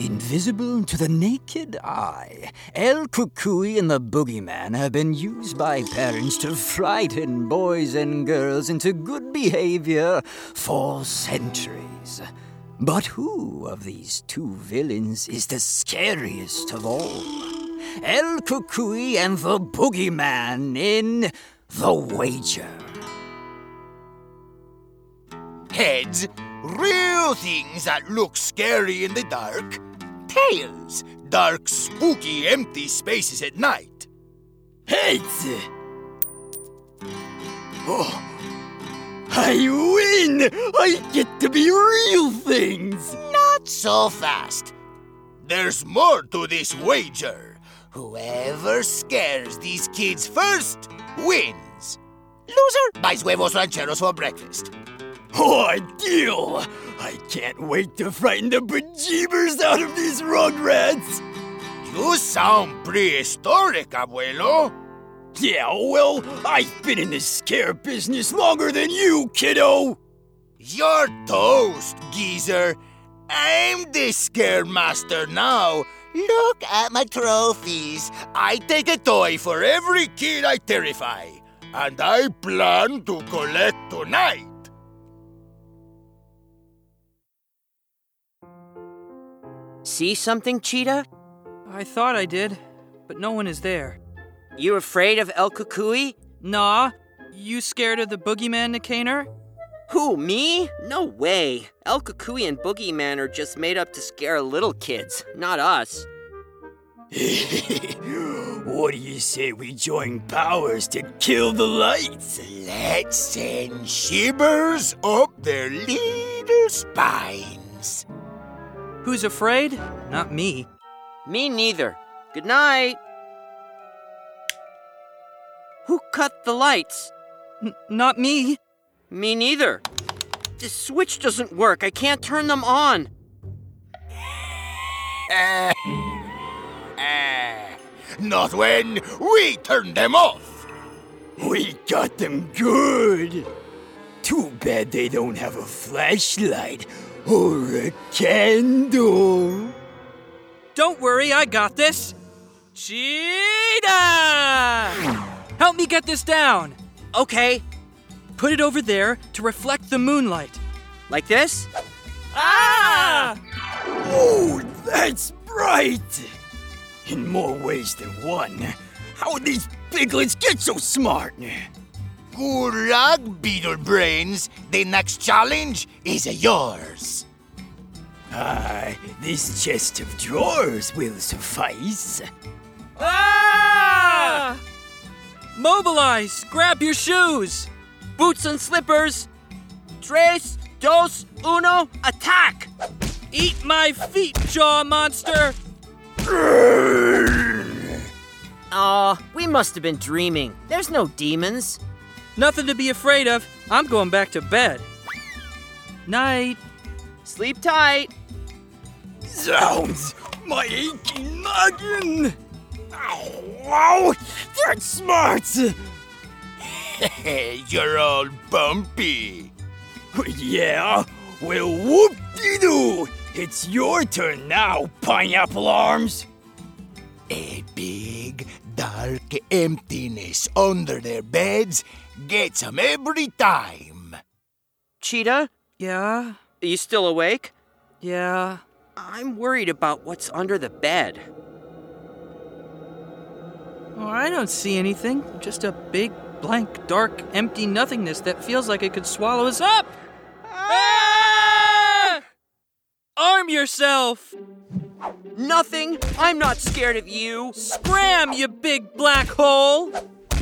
Invisible to the naked eye, El Cucuy and the Boogeyman have been used by parents to frighten boys and girls into good behavior for centuries. But who of these two villains is the scariest of all? El Cucuy and the Boogeyman in The Wager. Heads, real things that look scary in the dark. Tails, dark, spooky, empty spaces at night. Heads! Oh, I win! I get to be real things! Not so fast. There's more to this wager. Whoever scares these kids first wins. Loser buys huevos rancheros for breakfast. Oh, deal! I can't wait to frighten the bejeebers out of these rugrats! You sound prehistoric, abuelo. Yeah, well, I've been in the scare business longer than you, kiddo! You're toast, geezer. I'm the scare master now. Look at my trophies. I take a toy for every kid I terrify. And I plan to collect tonight. See something, Cheetah? I thought I did, but no one is there. You afraid of El Cucuy? Nah. You scared of the Boogeyman, Nicanor? Who, me? No way. El Cucuy and Boogeyman are just made up to scare little kids, not us. What do you say we join powers to kill the lights? Let's send shivers up their little spines. Who's afraid? Not me. Me neither. Good night. Who cut the lights? Not me. Me neither. This switch doesn't work. I can't turn them on. Not when we turn them off. We got them good. Too bad they don't have a flashlight or a candle. Don't worry, I got this. Cheetah! Help me get this down. Okay. Put it over there to reflect the moonlight. Like this? Ah! Oh, that's bright! In more ways than one. How would these piglets get so smart? Good luck, Beetle Brains. The next challenge is yours. This chest of drawers will suffice. Ah! Mobilize! Grab your shoes! Boots and slippers! Tres, dos, uno, attack! Eat my feet, jaw monster! Aw, we must have been dreaming. There's no demons. Nothing to be afraid of. I'm going back to bed. Night. Sleep tight. Zounds! My aching noggin! Ow! That's smart! You're all bumpy. Yeah? Well, whoop-de-doo! It's your turn now, Pineapple Arms! A big, dark emptiness under their beds gets 'em every time. Cheetah, Yeah? are you still awake? Yeah. I'm worried about what's under the bed. Oh, I don't see anything. Just a big, blank, dark, empty nothingness that feels like it could swallow us up. Ah! Arm yourself! Nothing. I'm not scared of you. Scram, you big black hole!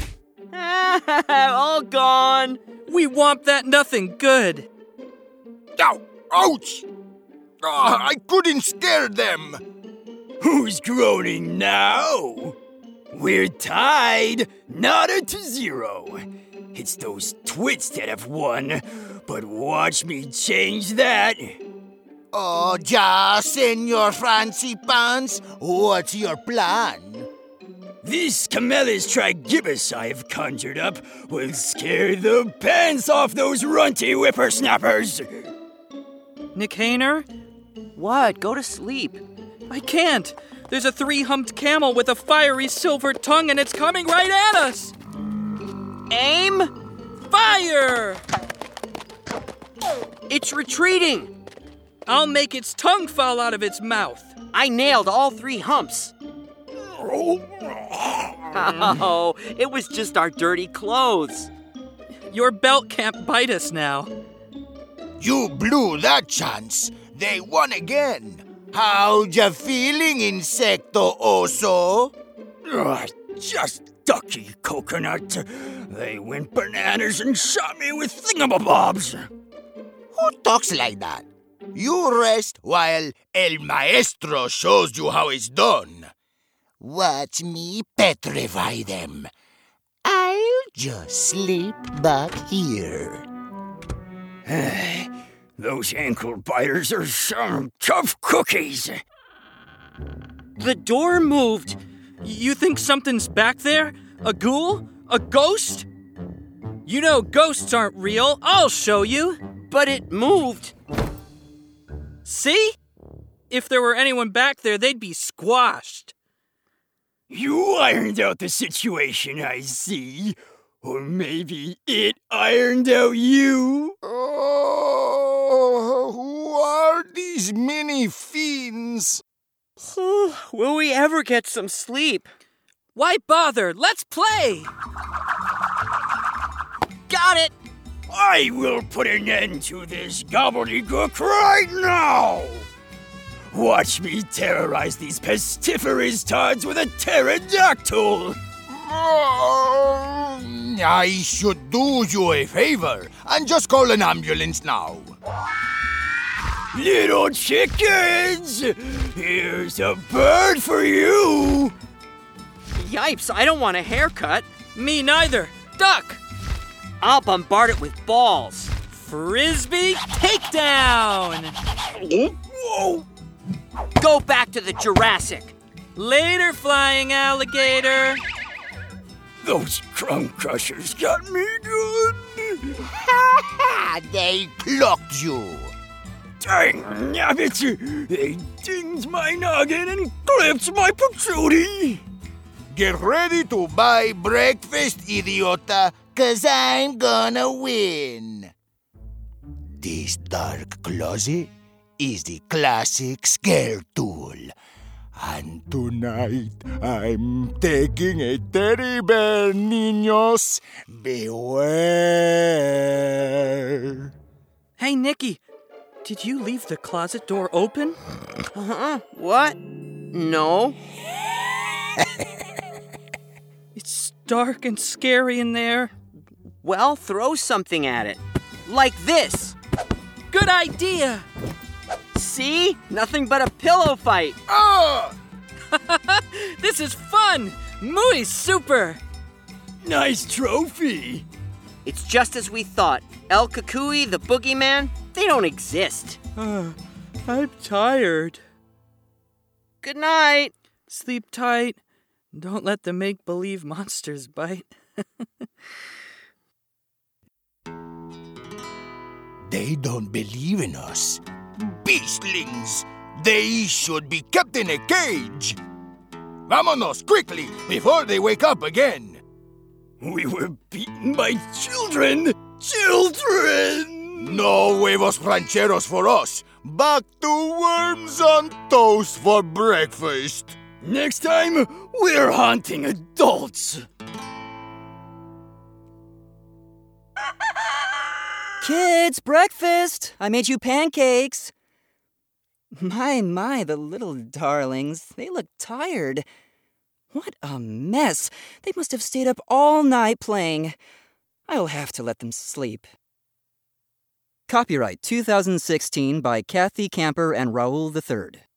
All gone. We womp that nothing good. Ow! Ouch! I couldn't scare them. Who's groaning now? We're tied, nada to zero. It's those twits that have won, but watch me change that. Oh, ya, Senor Fancy Pants. What's your plan? This Camellia's trigibus I've conjured up will scare the pants off those runty whippersnappers. Nicanor? What? Go to sleep. I can't. There's a 3-humped camel with a fiery silver tongue and it's coming right at us. Aim! Fire! It's retreating! I'll make its tongue fall out of its mouth. I nailed all 3 humps. Oh, it was just our dirty clothes. Your belt can't bite us now. You blew that chance. They won again. How'd ya feeling, Insecto Oso? Just ducky coconut. They went bananas and shot me with thingamabobs. Who talks like that? You rest while El Maestro shows you how it's done. Watch me petrify them. I'll just sleep back here. Those ankle biters are some tough cookies. The door moved. You think something's back there? A ghoul? A ghost? You know ghosts aren't real. I'll show you. But it moved. See? If there were anyone back there, they'd be squashed. You ironed out the situation, I see. Or maybe it ironed out you. Oh, who are these mini fiends? Will we ever get some sleep? Why bother? Let's play! Got it! I will put an end to this gobbledygook right now! Watch me terrorize these pestiferous toads with a pterodactyl! I should do you a favor and just call an ambulance now. Little chickens! Here's a bird for you! Yipes, I don't want a haircut. Me neither. Duck! I'll bombard it with balls. Frisbee takedown! Whoa! Go back to the Jurassic. Later, flying alligator. Those crumb crushers got me good! They clocked you. Dang nabbit! They dinged my noggin and clipped my patootie! Get ready to buy breakfast, idiota, 'cause I'm gonna win. This dark closet is the classic scare tool. And tonight, I'm taking a teddy bear, niños. Beware. Hey, Nikki, did you leave the closet door open? What? No. It's dark and scary in there. Well, throw something at it. Like this. Good idea! See? Nothing but a pillow fight. Ah! This is fun! Muy super! Nice trophy! It's just as we thought. El Cucuy, the boogeyman, they don't exist. I'm tired. Good night. Sleep tight. Don't let the make-believe monsters bite. They don't believe in us. Beastlings! They should be kept in a cage! Vámonos, quickly, before they wake up again! We were beaten by children! Children! No huevos rancheros for us! Back to worms on toast for breakfast! Next time, we're hunting adults! Kids, breakfast! I made you pancakes. My, the little darlings. They look tired. What a mess. They must have stayed up all night playing. I'll have to let them sleep. Copyright 2016 by Kathy Camper and Raoul III.